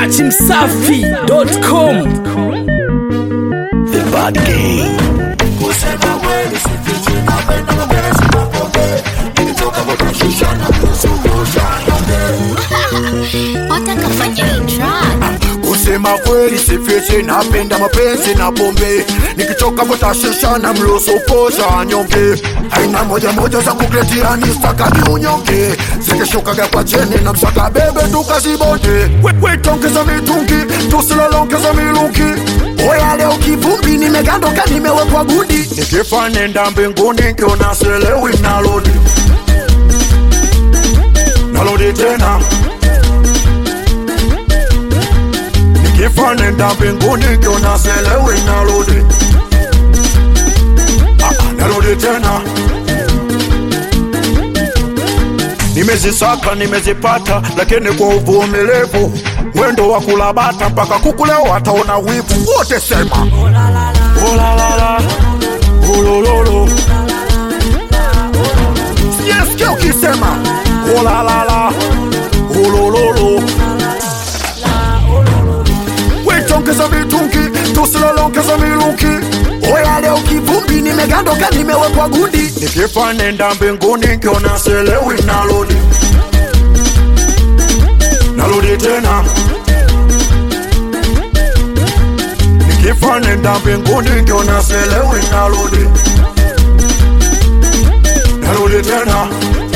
dachimsafi.com. The Bad Gang. Kusema kweli sifichi napenda mapenzi na pombe. Nilitoka kwa shishana kusukosha nyonge. Watakafanya track. Kusema kweli sifichi napenda mapenzi na pombe. Nikitoka kwa shishana mlosokosha nyonge. Haina moja moja za kukletia ni staka kiunyonge. Zikishukaga kwa chene na msaka bebe tukazibonde. Wetongeza mitungi tusilalongeza milungi. Oya leo kivumbi nimegandoka nimewekwa gudi. Nikifa nenda mbinguni kiona selewi nalodi. Nalodi tena. Nikifa nenda mbinguni kiona selewi nalodi. Nalodi tena. Nimezisaka nimezipata lakini kwa uvumilivu. Mwendo wa kulabata mpaka kuku leo wataona wivu. Wote sema oh la la la, oh lo lo lo. Siesikia ukisema oh la la, oh lo lo lo. Wetongeza mitungi tusilalongeza milungi. Oya leo kivumbi nimegandoka nimewekwa gudi. Nikifa nenda mbinguni kiona selewi nalodi. Nalodi tena. Nikifa nenda mbinguni kiona selewi nalodi. Nalodi tena.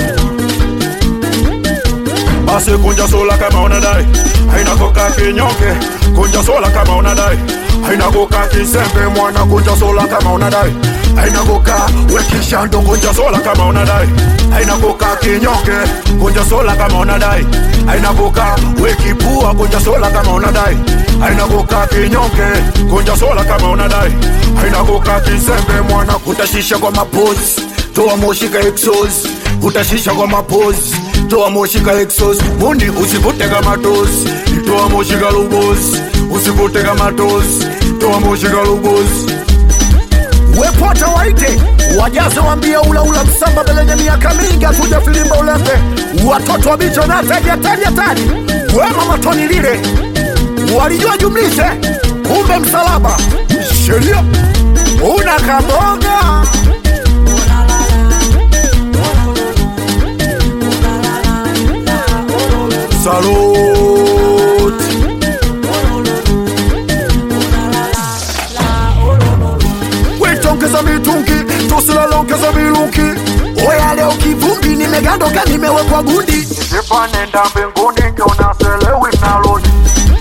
Basi kunja sola kama unadai. Haina koka kinyonge. Kunja sola kama unadai. Haina koka kisembe mwana kunja sola kama unadai. Haina koka wekishando kunja sola kama unadai. Haina koka kinyonge kunja sola kama unadai. Haina koka wekipua kunja sola kama unadai. Haina koka kinyonge kunja sola kama unadai. Haina koka kisembe mwana kutashisha kwa mapozi. Toa moshi ka exhaust. Kutashisha kwa mapozi. Toa moshi ka exhaust. Mundi usivute kama tozi. Toa moshi ka lubozi. Usivute kama tozi. Toa moshi ka lubozi. Wepota waite wajaze wambia ula msamba belenye miaka mingi atuja filimba ulembe. Watoto wabicho na tari wema matoni lile walijua jumlise kumbe msalaba sheria una kaboga. Salute. Wetongeza mitungi tusilalongeza milungi. Oya leo kivumbi nimegandoka nimewekwa gudi. Nikifa nenda mbinguni kiona selewi nalodi.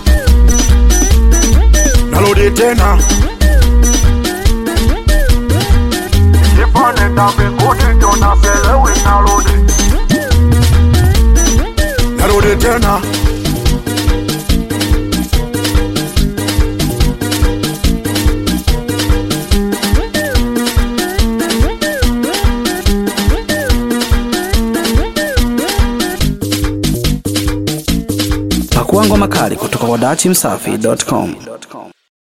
Nalodi tena. Nikifa nenda mbinguni kiona selewi nalodi. Nalodi tena. Pakuangwa makali kutoka kwa dachimsafi.com.